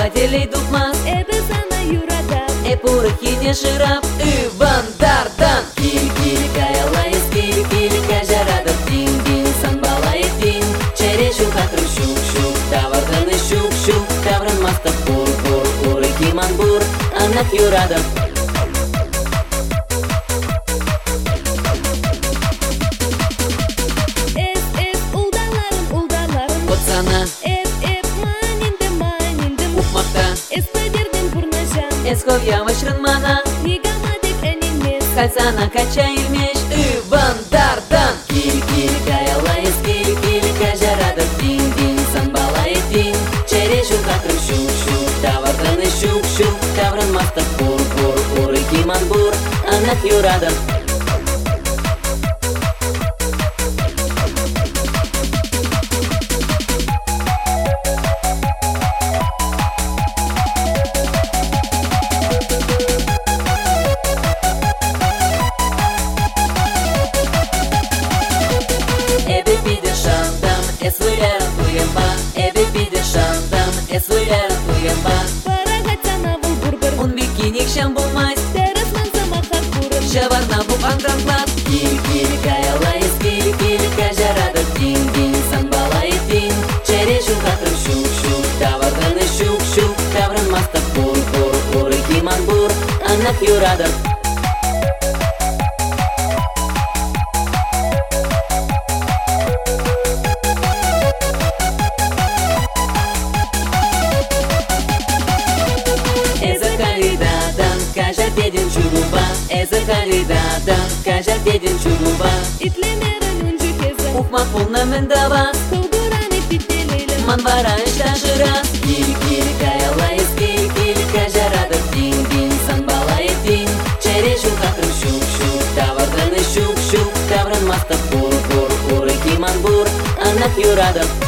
Вателей дукмас, Эбезана юрада, эпурахи не ширап, Иван Тардан. Кили-кили каялайыз, кили-кили кажарадыр, Дин-дин санбалай дин, черешу хатры шук-шук, таварданы шук-шук, таврын мастап бур-бур, урыки манбур, анак юрадыр. Sana Эп манинdim укмакта, Эспедерден бурнажан эсковья машрын мана, Нигамадек энемес Кальсана кача илмеш, Иван Тардан. Кили-кили каялайыз, кили-кили кажарадыр, Дин-дин санбалай дин, черешу хатры шук-шук, таварданы шук-шук, таврын мастап бур-бур, урыки манбур, анак юрадыр. Эбе пиде шандам, эсвылярын туемба, Эбе пиде шандам, эсвылярын туемба. Парагатана бұл бурбыр Он бикиник шам булмайс, Терес мансамахат бурын Шаварна буп андранглат. Кили-кили каялайыз, кили-кили кажарадыр, Дин-дин санбалай дин, черешу хатры шук-шук, таварданы шук-шук, таврын мастап бур-бур, урыки манбур, анак юрадыр. Кажа-деден чуруба, Эза-калидадан, кажа-деден чуруба. Итлемерін үнжі кезі Ухмак пулна мендава, Кылдураны питтелейлі манвара ішташыра. Кили-кили каялайыз, кили-кили кажарадыр, Дин-дин санбалай дин, черешу хатры шук-шук, таварданы шук-шук, таврын мастап бур-бур, урыки манбур, анак юрадыр.